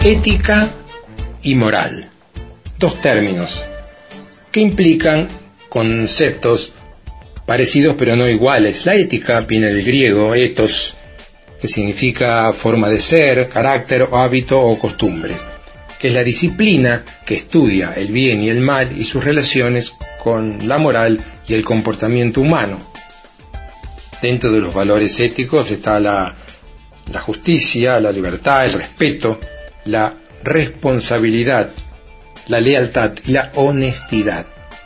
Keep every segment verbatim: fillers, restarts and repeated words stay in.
ética y moral, dos términos que implican conceptos parecidos pero no iguales. La ética viene del griego ethos, que significa forma de ser, carácter o hábito o costumbre, que es la disciplina que estudia el bien y el mal y sus relaciones con la moral y el comportamiento humano. Dentro de los valores éticos está la, la justicia, la libertad, el respeto, la responsabilidad, la lealtad y la honestidad.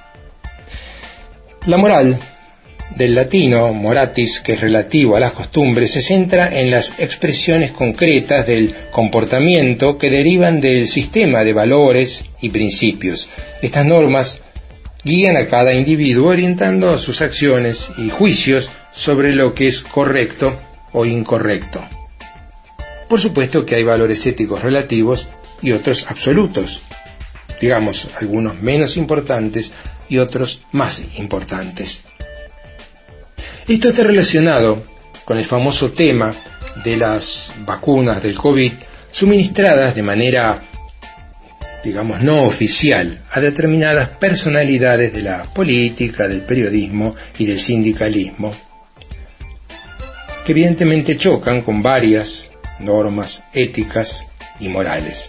La moral, del latino moratis, que es relativo a las costumbres, se centra en las expresiones concretas del comportamiento que derivan del sistema de valores y principios. Estas normas guían a cada individuo orientando sus acciones y juicios sobre lo que es correcto o incorrecto. Por supuesto que hay valores éticos relativos y otros absolutos, digamos, algunos menos importantes y otros más importantes. Esto está relacionado con el famoso tema de las vacunas del COVID suministradas de manera, digamos, no oficial a determinadas personalidades de la política, del periodismo y del sindicalismo, que evidentemente chocan con varias normas éticas y morales.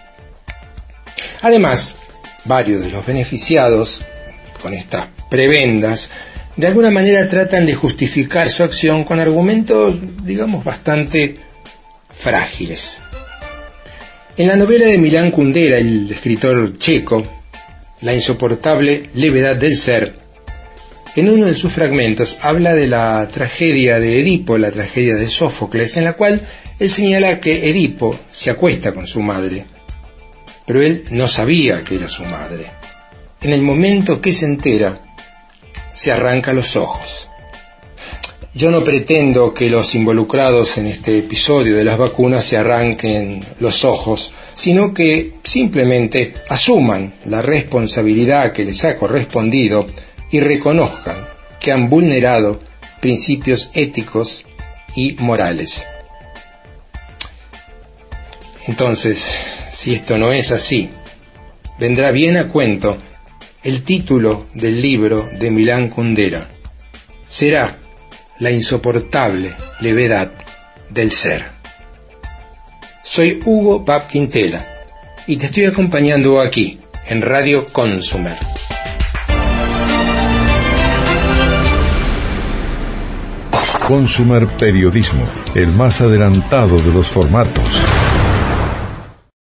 Además, varios de los beneficiados con estas prebendas de alguna manera tratan de justificar su acción con argumentos, digamos, bastante frágiles. En la novela de Milan Kundera, el escritor checo, La insoportable levedad del ser, en uno de sus fragmentos habla de la tragedia de Edipo, la tragedia de Sófocles, en la cual él señala que Edipo se acuesta con su madre, pero él no sabía que era su madre. En el momento que se entera, se arranca los ojos. Yo no pretendo que los involucrados en este episodio de las vacunas se arranquen los ojos, sino que simplemente asuman la responsabilidad que les ha correspondido y reconozcan que han vulnerado principios éticos y morales. Entonces, si esto no es así, vendrá bien a cuento el título del libro de Milan Kundera. Será La insoportable levedad del ser. Soy Hugo Pap Quintela y te estoy acompañando aquí en Radio Consumer. Consumer Periodismo, el más adelantado de los formatos.